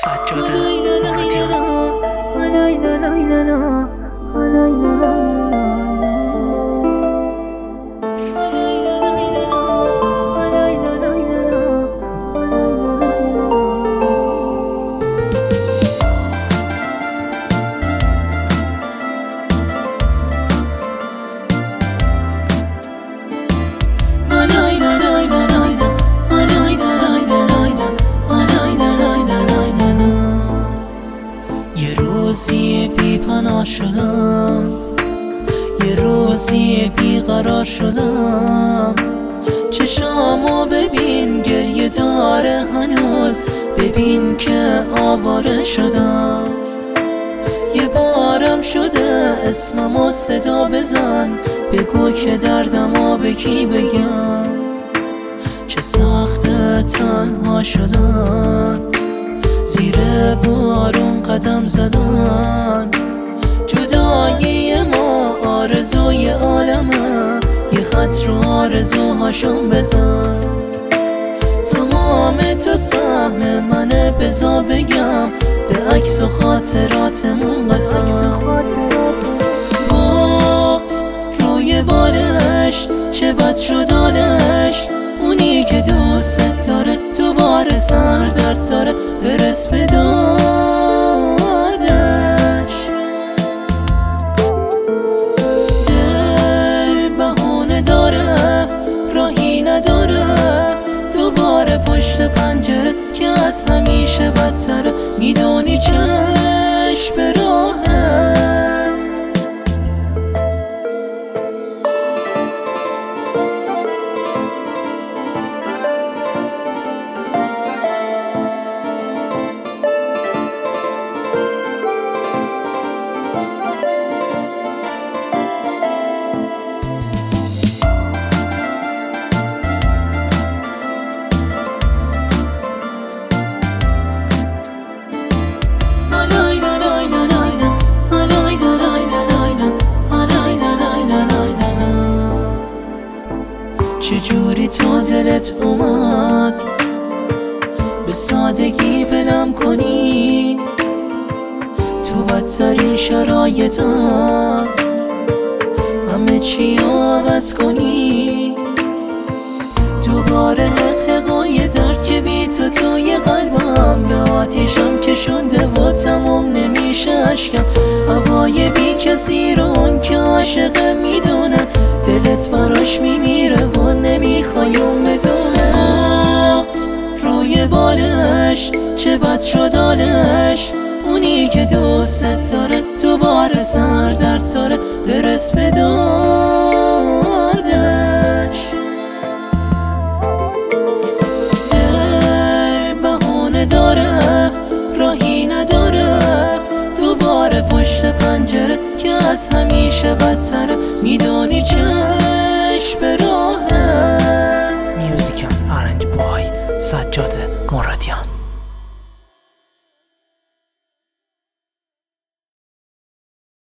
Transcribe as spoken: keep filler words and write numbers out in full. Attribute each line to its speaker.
Speaker 1: سجاد مرادیان.
Speaker 2: یه روزی بی پناه شدم، یه روزی بی قرار شدم. چشامو ببین گریه داره هنوز، ببین که آواره شدم. یه بارم شده اسممو صدا بزن، بگو که دردمو به کی بگم. چه سخته تنها شدن، زیر بارون قدم زدن. جدایی ما آرزوی عالمه، یه خط رو آرزوهاشون بزن. تمام تو سهم منه، بزا بگم به عکس و خاطراتمون قسم. بغض روی بالش چه بد شد حالش، اونی که دوست داره دوباره سر درد داره، برس به دادش. دل بهونه داره راهی نداره، دوباره پشت پنجره که از همیشه بدتره. میدونی چش به راهه، چجوری تو دلت اومد به سادگی ولم کنی؟ تو بدترین شرایطم همه چی عوض کنی. دوباره حقهای درد که بی تو توی قلبم، به آتیشم کشونده و تموم نمیشه اشکم. هوای بی کسی رو اون که عاشقه میدونه، دلت براش میمیره و نمیخوای اون بدونه. بغض روی بالش چه بد شد حالش، اونی که دوست داره دوباره سر درد داره، برس به دادش. دل بهونه داره راهی نداره، دوباره پشت پنجره که از همیشه بدتره. میدونی چه